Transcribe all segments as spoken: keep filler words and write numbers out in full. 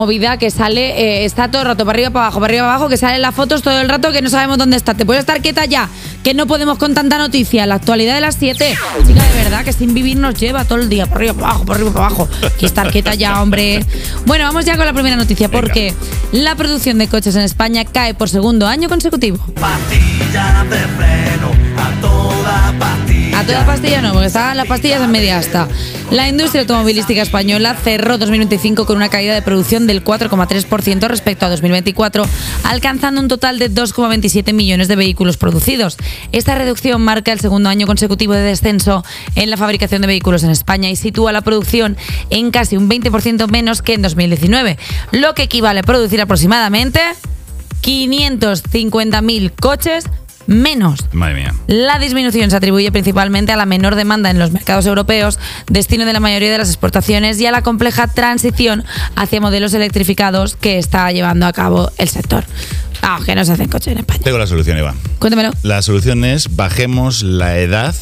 movida que sale, eh, está todo el rato para arriba, para abajo, para arriba, para abajo, que salen las fotos todo el rato que no sabemos dónde está. ¿Te puedes estar quieta ya? Que no podemos con tanta noticia. La actualidad de las siete. Chica, de verdad, que sin vivir nos lleva todo el día, para arriba, para abajo, para arriba, para abajo. Que estar quieta ya, hombre. Bueno, vamos ya con la primera noticia, porque la producción de coches en España cae por segundo año consecutivo. Pastillas de freno, a toda pastilla. A toda pastilla no, porque estaban las pastillas en media asta. La industria automovilística española cerró dos mil veinticinco con una caída de producción del cuatro coma tres por ciento respecto a dos mil veinticuatro, alcanzando un total de dos coma veintisiete millones de vehículos producidos. Esta reducción marca el segundo año consecutivo de descenso en la fabricación de vehículos en España y sitúa la producción en casi un veinte por ciento menos que en dos mil diecinueve, lo que equivale a producir aproximadamente quinientos cincuenta mil coches menos. Madre mía. La disminución se atribuye principalmente a la menor demanda en los mercados europeos, destino de la mayoría de las exportaciones, y a la compleja transición hacia modelos electrificados que está llevando a cabo el sector. Aunque no se hacen coches en España. Tengo la solución, Eva. Cuéntamelo. La solución es bajemos la edad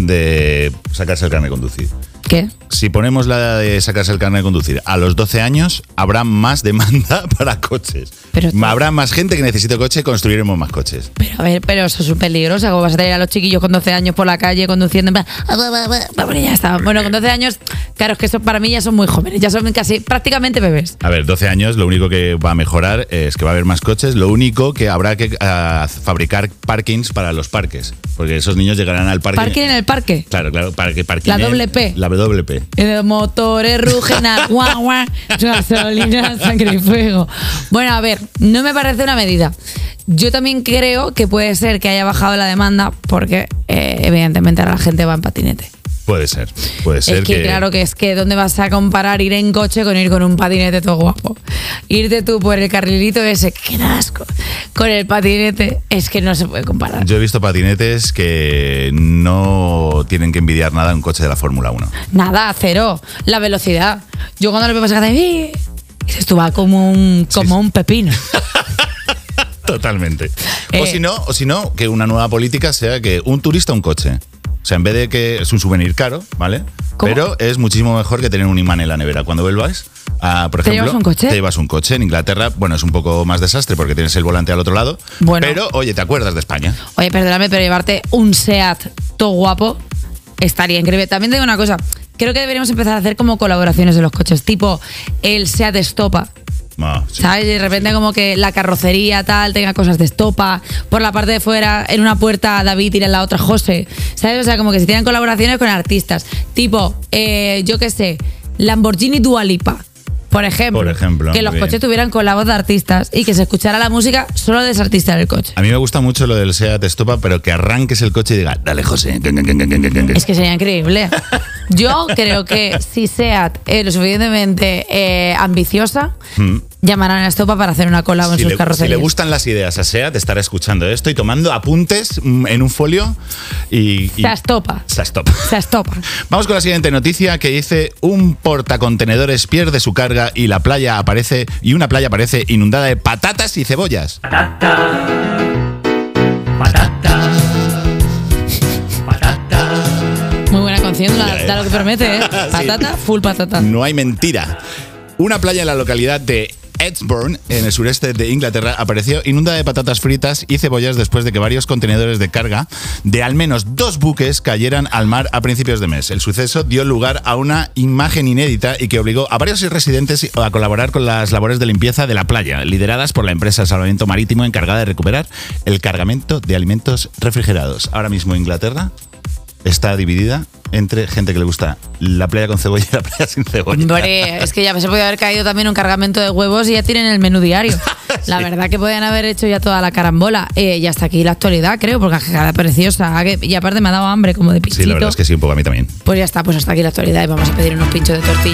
de sacarse el carnet de conducir. ¿Qué? Si ponemos la edad de sacarse el carnet de conducir a los doce años, habrá más demanda para coches. Pero tú... Habrá más gente que necesite coche, construiremos más coches. Pero a ver, pero eso es súper peligroso. ¿Cómo vas a tener a los chiquillos con doce años por la calle conduciendo? Bueno, ya está. Bueno, con doce años, claro, es que eso para mí ya son muy jóvenes. Ya son casi prácticamente bebés. A ver, doce años, lo único que va a mejorar es que va a haber más coches. Lo único que habrá que uh, fabricar parkings para los parques. Porque esos niños llegarán al parque. ¿Parking en el parque? Claro, claro, para que parking. La doble P. La doble P. Los motores rugen a guau, guau, gasolina, sangre y fuego. Bueno, a ver, no me parece una medida. Yo también creo que puede ser que haya bajado la demanda porque, eh, evidentemente, ahora la gente va en patinete. Puede ser, puede ser es que, que claro, que es que ¿dónde vas a comparar ir en coche con ir con un patinete todo guapo? Irte tú por el carrilito ese, qué asco, con el patinete, es que no se puede comparar. Yo he visto patinetes que no tienen que envidiar nada a un coche de la Fórmula uno. Nada, cero. La velocidad. Yo cuando lo veo pasar, dices, esto va como un, como sí, un pepino. Totalmente. Eh, o si no, o si no, que una nueva política sea que un turista un coche. O sea, en vez de que es un souvenir caro, ¿vale? ¿Cómo? Pero es muchísimo mejor que tener un imán en la nevera. Cuando vuelvas, a, por ¿Te ejemplo, llevas un coche? te llevas un coche. En Inglaterra, bueno, es un poco más desastre porque tienes el volante al otro lado. Bueno. Pero, oye, ¿te acuerdas de España? Oye, perdóname, pero llevarte un SEAT todo guapo estaría increíble. También te digo una cosa. Creo que deberíamos empezar a hacer como colaboraciones de los coches. Tipo el SEAT Estopa. Ah, sí. ¿Sabes? Y de repente como que la carrocería tal tenga cosas de estopa, por la parte de fuera en una puerta David y en la otra José, ¿sabes? O sea, como que se tienen colaboraciones con artistas tipo, eh, yo qué sé, Lamborghini Dua Lipa, por ejemplo, por ejemplo, que los bien. coches tuvieran con la voz de artistas y que se escuchara la música solo de ese artista en el coche. A mí me gusta mucho lo del SEAT Estopa, pero que arranques el coche y diga, dale José. Es que sería increíble. Yo creo que si SEAT es lo suficientemente eh, ambiciosa, mm. llamarán a Estopa para hacer una collab en si sus le, carrocerías. Si le gustan las ideas a SEAT, estará escuchando esto y tomando apuntes en un folio y... y se estopa. Se estopa. Se estopa. Vamos con la siguiente noticia que dice: un portacontenedores pierde su carga y la playa aparece y una playa aparece inundada de patatas y cebollas. Patata, patata, patata. Muy buena canción, da, da lo que promete, ¿eh? Patata, sí. Full patata. No hay mentira. Una playa en la localidad de Edsbourne, en el sureste de Inglaterra, apareció inundada de patatas fritas y cebollas después de que varios contenedores de carga de al menos dos buques cayeran al mar a principios de mes. El suceso dio lugar a una imagen inédita y que obligó a varios residentes a colaborar con las labores de limpieza de la playa, lideradas por la empresa de salvamento marítimo encargada de recuperar el cargamento de alimentos refrigerados. Ahora mismo Inglaterra está dividida entre gente que le gusta la playa con cebolla y la playa sin cebolla. Hombre, es que ya se podía haber caído también un cargamento de huevos y ya tienen el menú diario. Sí. La verdad que podían haber hecho ya toda la carambola. Eh, y hasta aquí la actualidad, creo, porque queda preciosa. Y aparte me ha dado hambre como de pinchito. Sí, la verdad es que sí, un poco a mí también. Pues ya está, pues hasta aquí la actualidad y vamos a pedir unos pinchos de tortilla.